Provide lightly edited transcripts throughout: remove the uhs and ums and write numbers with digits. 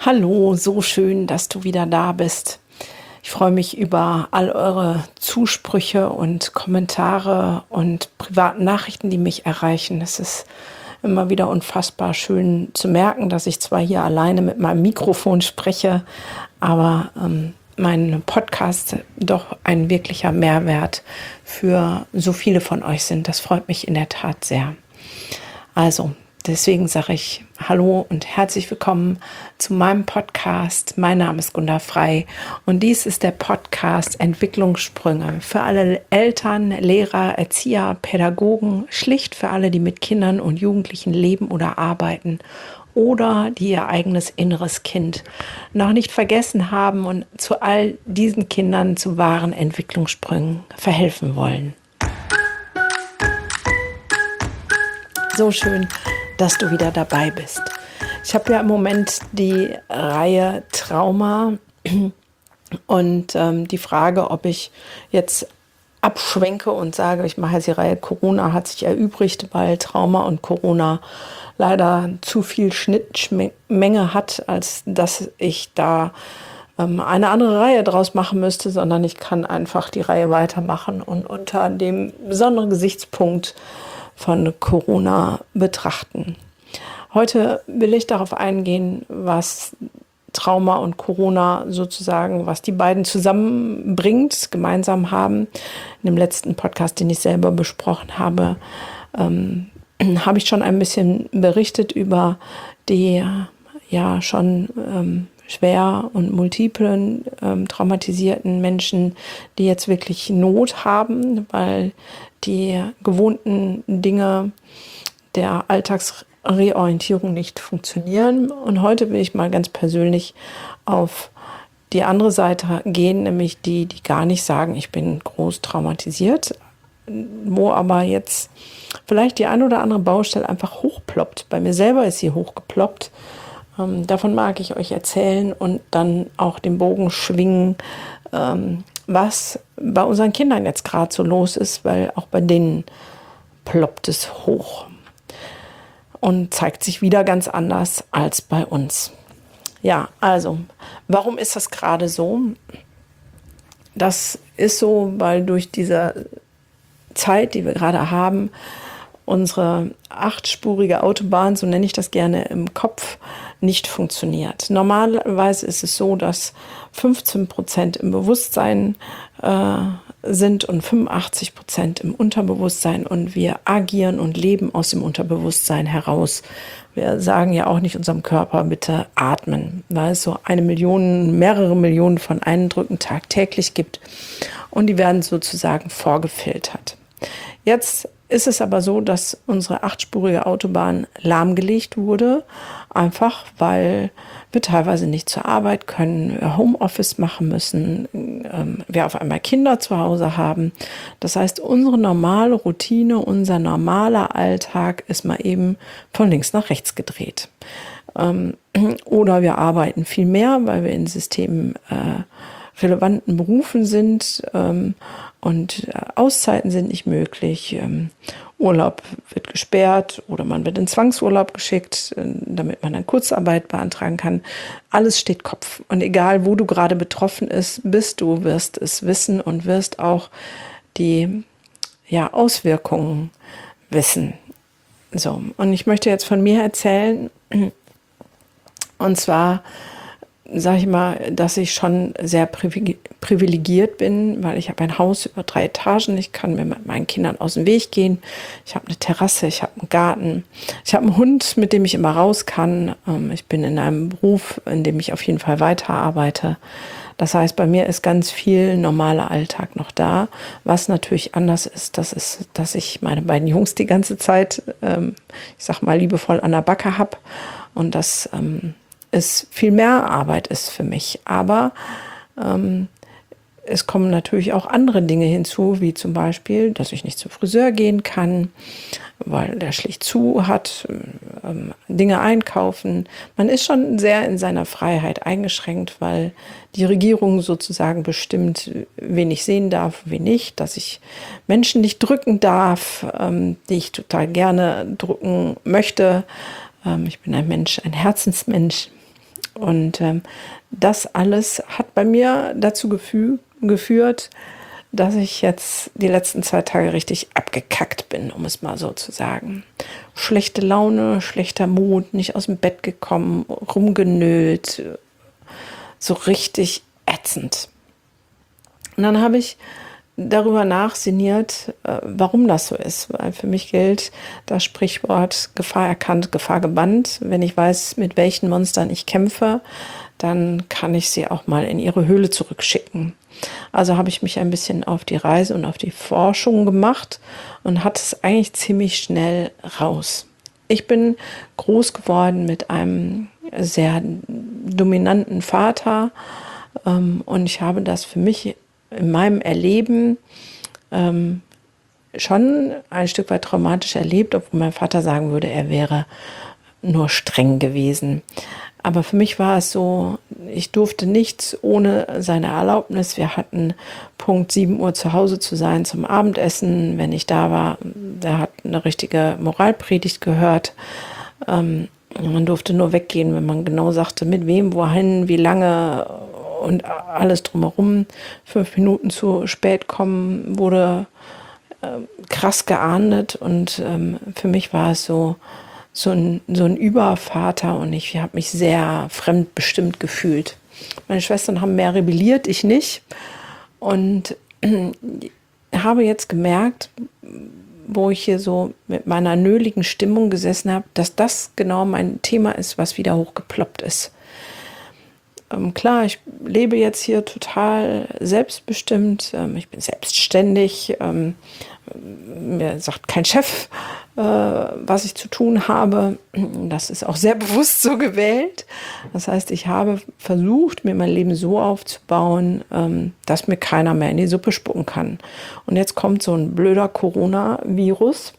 Hallo, so schön, dass du wieder da bist. Ich freue mich über all eure Zusprüche und Kommentare und privaten Nachrichten, die mich erreichen. Es ist immer wieder unfassbar schön zu merken, dass ich zwar hier alleine mit meinem Mikrofon spreche, aber mein Podcast doch ein wirklicher Mehrwert für so viele von euch sind. Das freut mich in der Tat sehr. Also, deswegen sage ich Hallo und herzlich willkommen zu meinem Podcast. Mein Name ist Gunda Frei und dies ist der Podcast Entwicklungssprünge für alle Eltern, Lehrer, Erzieher, Pädagogen, schlicht für alle, die mit Kindern und Jugendlichen leben oder arbeiten oder die ihr eigenes inneres Kind noch nicht vergessen haben und zu all diesen Kindern zu wahren Entwicklungssprüngen verhelfen wollen. So schön, dass du wieder dabei bist. Ich habe ja im Moment die Reihe Trauma und die Frage, ob ich jetzt abschwenke und sage, ich mache jetzt die Reihe Corona, hat sich erübrigt, weil Trauma und Corona leider zu viel Schnittmenge hat, als dass ich da eine andere Reihe draus machen müsste, sondern ich kann einfach die Reihe weitermachen und unter dem besonderen Gesichtspunkt von Corona betrachten. Heute will ich darauf eingehen, was Trauma und Corona sozusagen, was die beiden zusammenbringt, gemeinsam haben. In dem letzten Podcast, den ich selber besprochen habe, habe ich schon ein bisschen berichtet über die ja schon schwer und multiplen traumatisierten Menschen, die jetzt wirklich Not haben, weil die gewohnten Dinge der Alltagsreorientierung nicht funktionieren. Und heute will ich mal ganz persönlich auf die andere Seite gehen, nämlich die gar nicht sagen, ich bin groß traumatisiert, wo aber jetzt vielleicht die ein oder andere Baustelle einfach hochploppt. Bei mir selber ist sie hochgeploppt. Davon mag ich euch erzählen und dann auch den Bogen schwingen, was bei unseren Kindern jetzt gerade so los ist, weil auch bei denen ploppt es hoch und zeigt sich wieder ganz anders als bei uns. Ja, also, warum ist das gerade so? Das ist so, weil durch diese Zeit, die wir gerade haben, unsere 8-spurige Autobahn, so nenne ich das gerne im Kopf, nicht funktioniert. Normalerweise ist es so, dass 15% im Bewusstsein sind und 85% im Unterbewusstsein und wir agieren und leben aus dem Unterbewusstsein heraus. Wir sagen ja auch nicht unserem Körper, bitte atmen, weil es so mehrere Millionen von Eindrücken tagtäglich gibt und die werden sozusagen vorgefiltert. Jetzt ist es aber so, dass unsere 8-spurige Autobahn lahmgelegt wurde, einfach weil wir teilweise nicht zur Arbeit können, wir Homeoffice machen müssen, wir auf einmal Kinder zu Hause haben. Das heißt, unsere normale Routine, unser normaler Alltag ist mal eben von links nach rechts gedreht. Oder wir arbeiten viel mehr, weil wir in Systemen relevanten Berufen sind und Auszeiten sind nicht möglich. Urlaub wird gesperrt oder man wird in Zwangsurlaub geschickt, damit man dann Kurzarbeit beantragen kann. Alles steht Kopf. Und egal, wo du gerade betroffen bist, du wirst es wissen und wirst auch die Auswirkungen wissen. So, und ich möchte jetzt von mir erzählen, und zwar sage ich mal, dass ich schon sehr privilegiert bin, weil ich habe ein Haus über 3 Etagen. Ich kann mir mit meinen Kindern aus dem Weg gehen. Ich habe eine Terrasse, ich habe einen Garten. Ich habe einen Hund, mit dem ich immer raus kann. Ich bin in einem Beruf, in dem ich auf jeden Fall weiterarbeite. Das heißt, bei mir ist ganz viel normaler Alltag noch da. Was natürlich anders ist, dass ich meine beiden Jungs die ganze Zeit, ich sag mal, liebevoll an der Backe habe und das es viel mehr Arbeit ist für mich. Aber es kommen natürlich auch andere Dinge hinzu, wie zum Beispiel, dass ich nicht zum Friseur gehen kann, weil der schlicht zu hat, Dinge einkaufen. Man ist schon sehr in seiner Freiheit eingeschränkt, weil die Regierung sozusagen bestimmt, wen ich sehen darf, wen nicht, dass ich Menschen nicht drücken darf, die ich total gerne drücken möchte. Ich bin ein Mensch, ein Herzensmensch. Und das alles hat bei mir dazu geführt, dass ich jetzt die letzten 2 Tage richtig abgekackt bin, um es mal so zu sagen. Schlechte Laune, schlechter Mut, nicht aus dem Bett gekommen, rumgenölt, so richtig ätzend. Und dann habe ich darüber nachsinniert, warum das so ist. Weil für mich gilt das Sprichwort Gefahr erkannt, Gefahr gebannt. Wenn ich weiß, mit welchen Monstern ich kämpfe, dann kann ich sie auch mal in ihre Höhle zurückschicken. Also habe ich mich ein bisschen auf die Reise und auf die Forschung gemacht und hatte es eigentlich ziemlich schnell raus. Ich bin groß geworden mit einem sehr dominanten Vater, und ich habe das für mich in meinem Erleben schon ein Stück weit traumatisch erlebt, obwohl mein Vater sagen würde, er wäre nur streng gewesen. Aber für mich war es so, ich durfte nichts ohne seine Erlaubnis. Wir hatten Punkt 7 Uhr zu Hause zu sein zum Abendessen. Wenn ich da war, der hat eine richtige Moralpredigt gehört. Man durfte nur weggehen, wenn man genau sagte, mit wem, wohin, wie lange und alles drumherum. 5 Minuten zu spät kommen wurde krass geahndet. Und für mich war es so ein Übervater und ich habe mich sehr fremdbestimmt gefühlt. Meine Schwestern haben mehr rebelliert, ich nicht. Und habe jetzt gemerkt, wo ich hier so mit meiner nöligen Stimmung gesessen habe, dass das genau mein Thema ist, was wieder hochgeploppt ist. Klar, ich lebe jetzt hier total selbstbestimmt, ich bin selbstständig, mir sagt kein Chef, was ich zu tun habe. Das ist auch sehr bewusst so gewählt. Das heißt, ich habe versucht, mir mein Leben so aufzubauen, dass mir keiner mehr in die Suppe spucken kann. Und jetzt kommt so ein blöder Coronavirus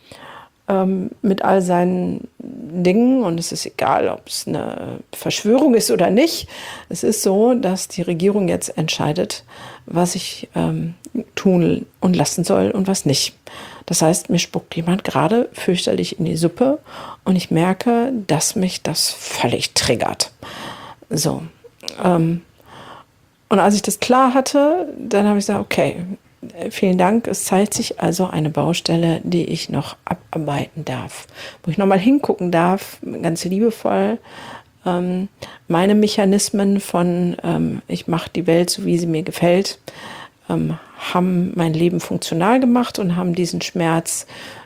mit all seinen Dingen, und es ist egal, ob es eine Verschwörung ist oder nicht. Es ist so, dass die Regierung jetzt entscheidet, was ich tun und lassen soll und was nicht. Das heißt, mir spuckt jemand gerade fürchterlich in die Suppe und ich merke, dass mich das völlig triggert. So. Und als ich das klar hatte, dann habe ich gesagt, okay, vielen Dank. Es zeigt sich also eine Baustelle, die ich noch abarbeiten darf. Wo ich nochmal hingucken darf, ganz liebevoll, meine Mechanismen von ich mache die Welt so, wie sie mir gefällt, haben mein Leben funktional gemacht und haben diesen Schmerz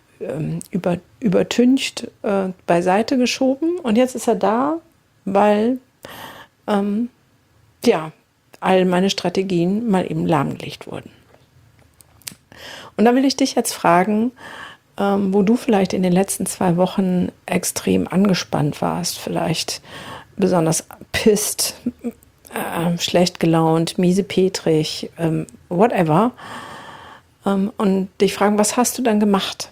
übertüncht, beiseite geschoben. Und jetzt ist er da, weil all meine Strategien mal eben lahmgelegt wurden. Und da will ich dich jetzt fragen, wo du vielleicht in den letzten 2 Wochen extrem angespannt warst, vielleicht besonders pisst, schlecht gelaunt, miesepetrig, whatever. Und dich fragen, was hast du dann gemacht?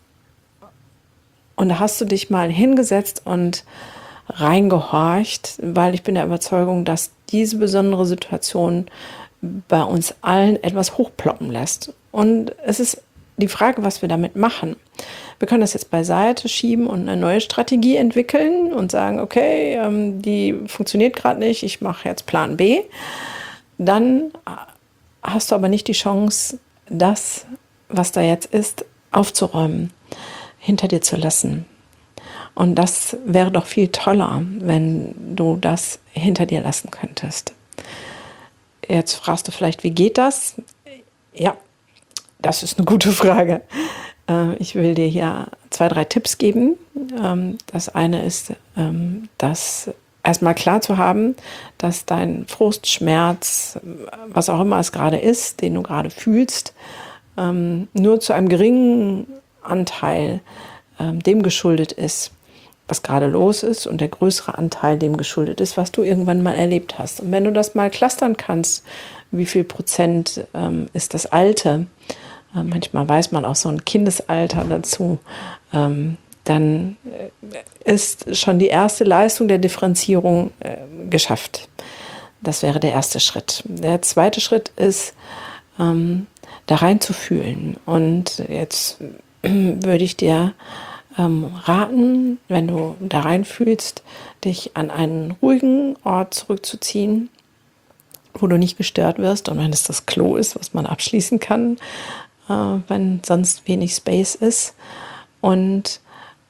Und da hast du dich mal hingesetzt und reingehorcht, weil ich bin der Überzeugung, dass diese besondere Situation bei uns allen etwas hochploppen lässt. Und es ist die Frage, was wir damit machen. Wir können das jetzt beiseite schieben und eine neue Strategie entwickeln und sagen, okay, die funktioniert gerade nicht, ich mache jetzt Plan B. Dann hast du aber nicht die Chance, das, was da jetzt ist, aufzuräumen, hinter dir zu lassen. Und das wäre doch viel toller, wenn du das hinter dir lassen könntest. Jetzt fragst du vielleicht, wie geht das? Ja, das ist eine gute Frage. Ich will dir hier 2, 3 Tipps geben. Das eine ist, das erstmal klar zu haben, dass dein Frust, Schmerz, was auch immer es gerade ist, den du gerade fühlst, nur zu einem geringen Anteil dem geschuldet ist, was gerade los ist, und der größere Anteil dem geschuldet ist, was du irgendwann mal erlebt hast. Und wenn du das mal clustern kannst, wie viel Prozent ist das Alte, manchmal weiß man auch so ein Kindesalter dazu, dann ist schon die erste Leistung der Differenzierung geschafft. Das wäre der erste Schritt. Der zweite Schritt ist, da rein zu fühlen. Und jetzt würde ich dir raten, wenn du da reinfühlst, dich an einen ruhigen Ort zurückzuziehen, wo du nicht gestört wirst, und wenn es das Klo ist, was man abschließen kann, wenn sonst wenig Space ist, und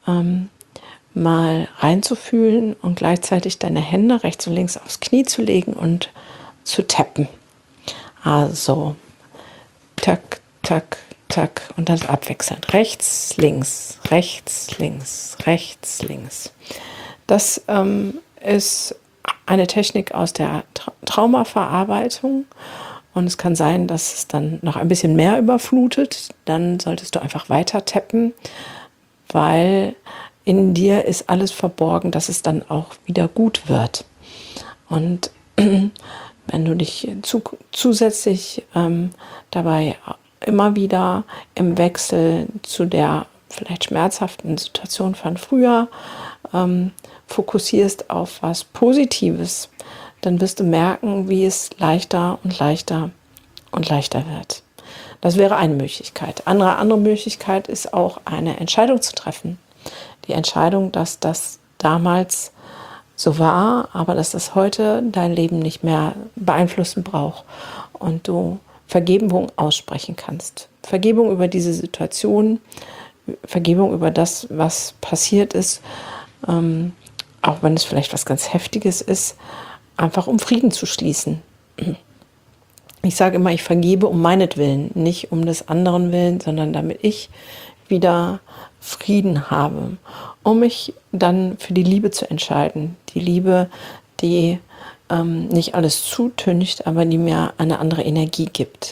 mal reinzufühlen und gleichzeitig deine Hände rechts und links aufs Knie zu legen und zu tappen. Also tack, tack, tack und dann abwechselnd. Rechts, links, rechts, links, rechts, links. Das ist eine Technik aus der Traumaverarbeitung, und es kann sein, dass es dann noch ein bisschen mehr überflutet. Dann solltest du einfach weiter tappen, weil in dir ist alles verborgen, dass es dann auch wieder gut wird. Und wenn du dich zusätzlich dabei immer wieder im Wechsel zu der vielleicht schmerzhaften Situation von früher fokussierst auf was Positives, dann wirst du merken, wie es leichter und leichter und leichter wird. Das wäre eine Möglichkeit. Eine andere Möglichkeit ist auch, eine Entscheidung zu treffen. Die Entscheidung, dass das damals so war, aber dass das heute dein Leben nicht mehr beeinflussen braucht und du Vergebung aussprechen kannst. Vergebung über diese Situation, Vergebung über das, was passiert ist, auch wenn es vielleicht was ganz Heftiges ist, einfach um Frieden zu schließen. Ich sage immer, ich vergebe um meinetwillen, nicht um des anderen Willen, sondern damit ich wieder Frieden habe, um mich dann für die Liebe zu entscheiden. Die Liebe, die nicht alles zutüncht, aber die mir eine andere Energie gibt.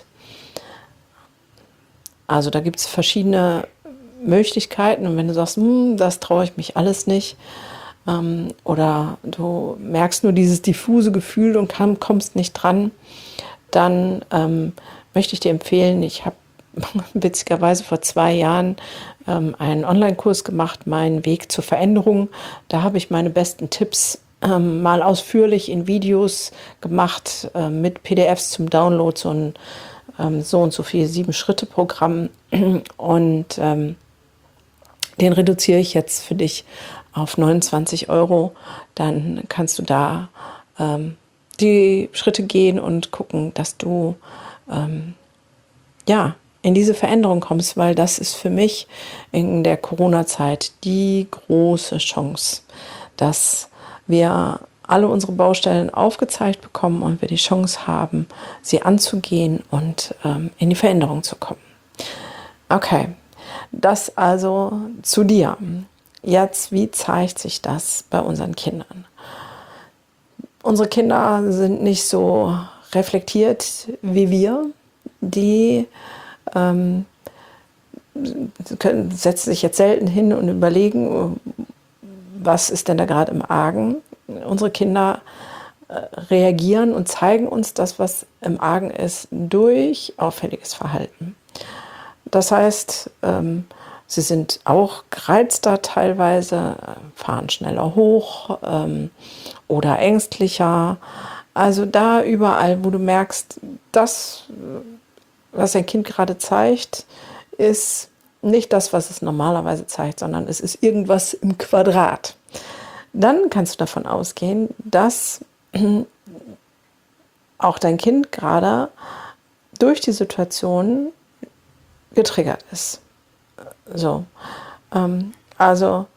Also da gibt es verschiedene Möglichkeiten, und wenn du sagst, das traue ich mich alles nicht, oder du merkst nur dieses diffuse Gefühl und kommst nicht dran, dann möchte ich dir empfehlen, ich habe witzigerweise vor 2 Jahren einen Online-Kurs gemacht, Mein Weg zur Veränderung. Da habe ich meine besten Tipps mal ausführlich in Videos gemacht, mit PDFs zum Download, so ein so und so viel 7-Schritte-Programm, und den reduziere ich jetzt für dich auf 29 €. Dann kannst du da die Schritte gehen und gucken, dass du in diese Veränderung kommst, weil das ist für mich in der Corona-Zeit die große Chance, dass wir alle unsere Baustellen aufgezeigt bekommen und wir die Chance haben, sie anzugehen und in die Veränderung zu kommen. Okay, das also zu dir. Jetzt, wie zeigt sich das bei unseren Kindern? Unsere Kinder sind nicht so reflektiert wie wir. Die setzen sich jetzt selten hin und überlegen, was ist denn da gerade im Argen. Unsere Kinder reagieren und zeigen uns das, was im Argen ist, durch auffälliges Verhalten. Das heißt, sie sind auch gereizter teilweise, fahren schneller hoch oder ängstlicher. Also da überall, wo du merkst, das, was dein Kind gerade zeigt, ist nicht das, was es normalerweise zeigt, sondern es ist irgendwas im Quadrat. Dann kannst du davon ausgehen, dass auch dein Kind gerade durch die Situation getriggert ist. So, also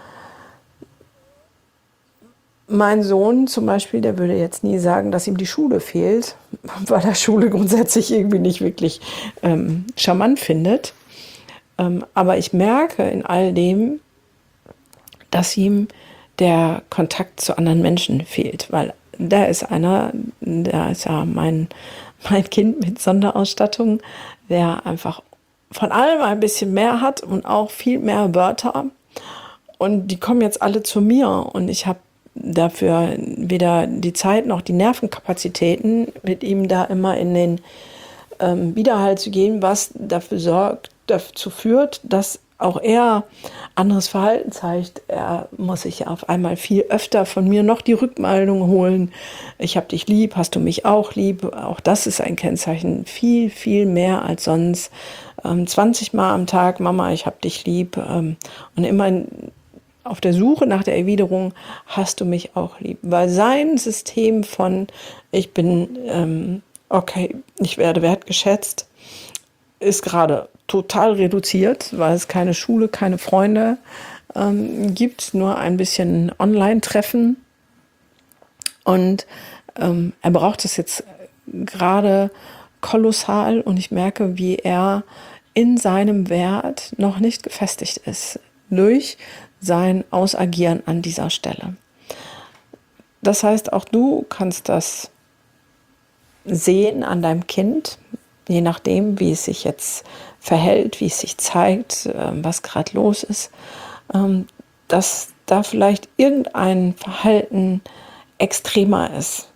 mein Sohn zum Beispiel, der würde jetzt nie sagen, dass ihm die Schule fehlt, weil er Schule grundsätzlich irgendwie nicht wirklich charmant findet. Aber ich merke in all dem, dass ihm der Kontakt zu anderen Menschen fehlt, weil da ist einer, der ist ja mein Kind mit Sonderausstattung, der einfach von allem ein bisschen mehr hat und auch viel mehr Wörter. Und die kommen jetzt alle zu mir, und ich habe dafür weder die Zeit noch die Nervenkapazitäten, mit ihm da immer in den Widerhall zu gehen, was dazu führt, dass auch er anderes Verhalten zeigt. Er muss sich auf einmal viel öfter von mir noch die Rückmeldung holen. Ich habe dich lieb, hast du mich auch lieb? Auch das ist ein Kennzeichen. Viel, viel mehr als sonst. 20 Mal am Tag, Mama, ich habe dich lieb. Und immer auf der Suche nach der Erwiderung, hast du mich auch lieb. Weil sein System von, ich bin, okay, ich werde wertgeschätzt, ist gerade total reduziert, weil es keine Schule, keine Freunde gibt, nur ein bisschen Online-Treffen. Und er braucht es jetzt gerade kolossal und ich merke, wie er in seinem Wert noch nicht gefestigt ist durch sein Ausagieren an dieser Stelle. Das heißt, auch du kannst das sehen an deinem Kind, je nachdem, wie es sich jetzt verhält, wie es sich zeigt, was gerade los ist, dass da vielleicht irgendein Verhalten extremer ist.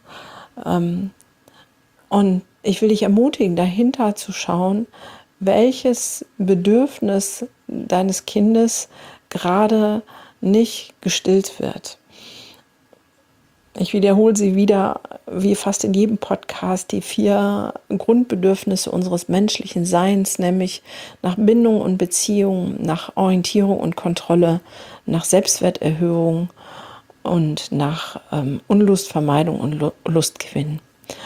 Und ich will dich ermutigen, dahinter zu schauen, welches Bedürfnis deines Kindes gerade nicht gestillt wird. Ich wiederhole sie wieder, wie fast in jedem Podcast, die 4 Grundbedürfnisse unseres menschlichen Seins, nämlich nach Bindung und Beziehung, nach Orientierung und Kontrolle, nach Selbstwerterhöhung und nach Unlustvermeidung und Lustgewinn.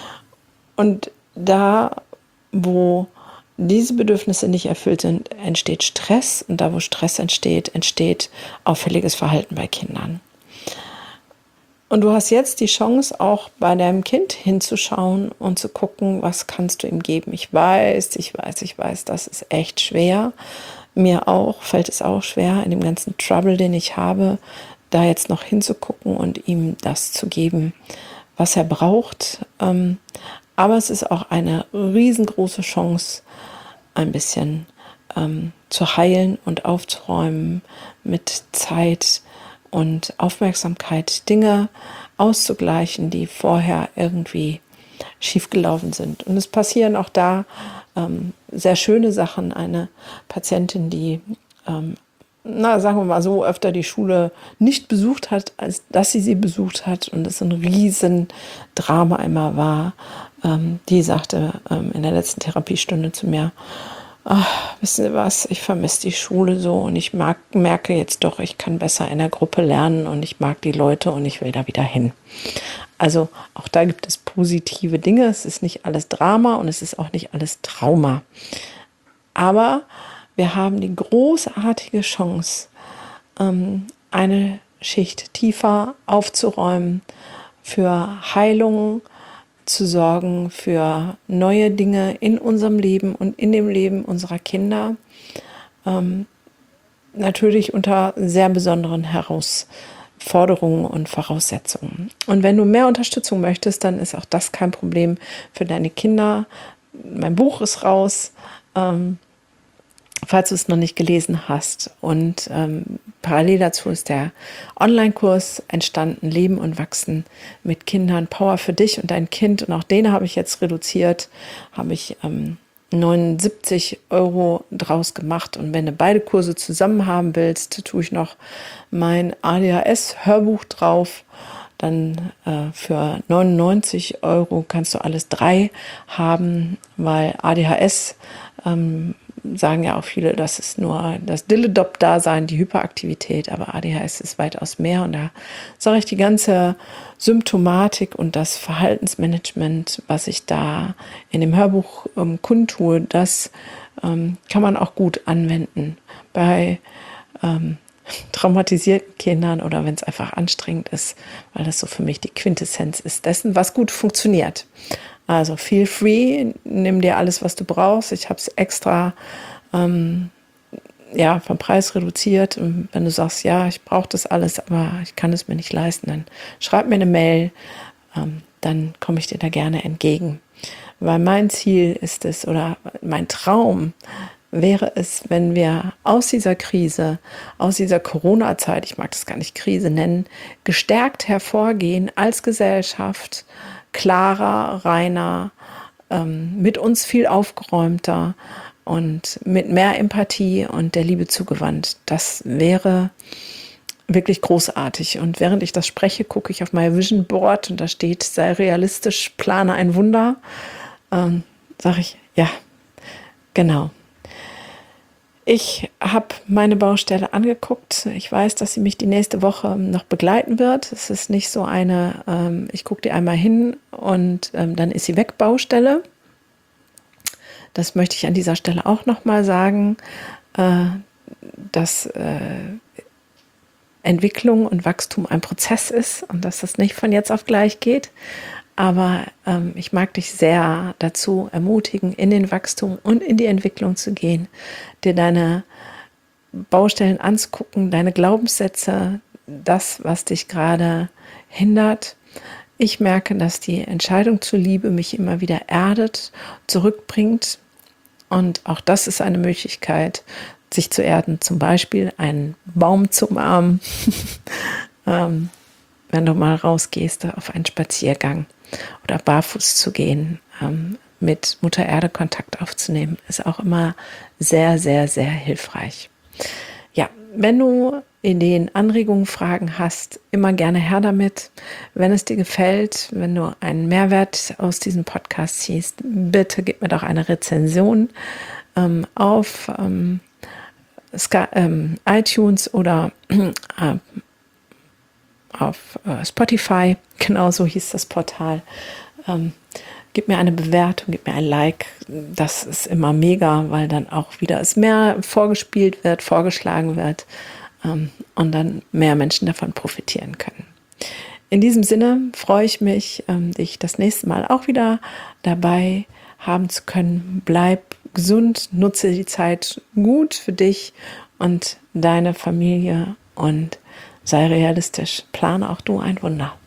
Und da, wo diese Bedürfnisse nicht erfüllt sind, entsteht Stress und da, wo Stress entsteht, entsteht auffälliges Verhalten bei Kindern. Und du hast jetzt die Chance, auch bei deinem Kind hinzuschauen und zu gucken, was kannst du ihm geben. Ich weiß, das ist echt schwer. Mir auch, fällt es auch schwer, in dem ganzen Trouble, den ich habe, da jetzt noch hinzugucken und ihm das zu geben, was er braucht. Aber es ist auch eine riesengroße Chance, ein bisschen zu heilen und aufzuräumen mit Zeit und Aufmerksamkeit, Dinge auszugleichen, die vorher irgendwie schiefgelaufen sind. Und es passieren auch da sehr schöne Sachen. Eine Patientin, die, sagen wir mal so, öfter die Schule nicht besucht hat, als dass sie besucht hat und es ein Riesendrama immer war, die sagte in der letzten Therapiestunde zu mir, wissen Sie was, ich vermisse die Schule so und ich merke jetzt doch, ich kann besser in der Gruppe lernen und ich mag die Leute und ich will da wieder hin. Also auch da gibt es positive Dinge, es ist nicht alles Drama und es ist auch nicht alles Trauma. Aber wir haben die großartige Chance, eine Schicht tiefer aufzuräumen, für Heilung zu sorgen, für neue Dinge in unserem Leben und in dem Leben unserer Kinder. Natürlich unter sehr besonderen Herausforderungen und Voraussetzungen. Und wenn du mehr Unterstützung möchtest, dann ist auch das kein Problem für deine Kinder. Mein Buch ist raus, falls du es noch nicht gelesen hast. Und parallel dazu ist der Online-Kurs entstanden, Leben und Wachsen mit Kindern, Power für dich und dein Kind. Und auch den habe ich jetzt reduziert, habe ich 79 € draus gemacht. Und wenn du beide Kurse zusammen haben willst, tue ich noch mein ADHS-Hörbuch drauf. Dann für 99 € kannst du alles 3 haben, weil ADHS sagen ja auch viele, das ist nur das Dilledop-Dasein, die Hyperaktivität, aber ADHS ist weitaus mehr und da sage ich die ganze Symptomatik und das Verhaltensmanagement, was ich da in dem Hörbuch kundtue, das kann man auch gut anwenden bei traumatisierten Kindern oder wenn es einfach anstrengend ist, weil das so für mich die Quintessenz ist dessen, was gut funktioniert. Also feel free, nimm dir alles, was du brauchst. Ich habe es extra vom Preis reduziert. Und wenn du sagst, ja, ich brauche das alles, aber ich kann es mir nicht leisten, dann schreib mir eine Mail, dann komme ich dir da gerne entgegen. Weil mein Ziel ist es oder mein Traum wäre es, wenn wir aus dieser Krise, aus dieser Corona-Zeit, ich mag das gar nicht Krise nennen, gestärkt hervorgehen als Gesellschaft, klarer, reiner, mit uns viel aufgeräumter und mit mehr Empathie und der Liebe zugewandt. Das wäre wirklich großartig. Und während ich das spreche, gucke ich auf mein Vision Board und da steht, sei realistisch, plane ein Wunder. Sage ich, ja, genau. Ich habe meine Baustelle angeguckt. Ich weiß, dass sie mich die nächste Woche noch begleiten wird. Es ist nicht so eine, ich gucke die einmal hin und dann ist sie weg, Baustelle. Das möchte ich an dieser Stelle auch nochmal sagen, dass Entwicklung und Wachstum ein Prozess ist und dass das nicht von jetzt auf gleich geht. Aber ich mag dich sehr dazu ermutigen, in den Wachstum und in die Entwicklung zu gehen, dir deine Baustellen anzugucken, deine Glaubenssätze, das, was dich gerade hindert. Ich merke, dass die Entscheidung zur Liebe mich immer wieder erdet, zurückbringt. Und auch das ist eine Möglichkeit, sich zu erden. Zum Beispiel einen Baum zu umarmen, wenn du mal rausgehst auf einen Spaziergang oder barfuß zu gehen, mit Mutter Erde Kontakt aufzunehmen, ist auch immer sehr, sehr, sehr hilfreich. Ja, wenn du Ideen, Anregungen, Fragen hast, immer gerne her damit. Wenn es dir gefällt, wenn du einen Mehrwert aus diesem Podcast ziehst, bitte gib mir doch eine Rezension auf iTunes oder auf Spotify. Genauso hieß das Portal. Gib mir eine Bewertung, gib mir ein Like. Das ist immer mega, weil dann auch wieder es mehr vorgespielt wird, vorgeschlagen wird und dann mehr Menschen davon profitieren können. In diesem Sinne freue ich mich, dich das nächste Mal auch wieder dabei haben zu können. Bleib gesund, nutze die Zeit gut für dich und deine Familie und sei realistisch. Plane auch du ein Wunder.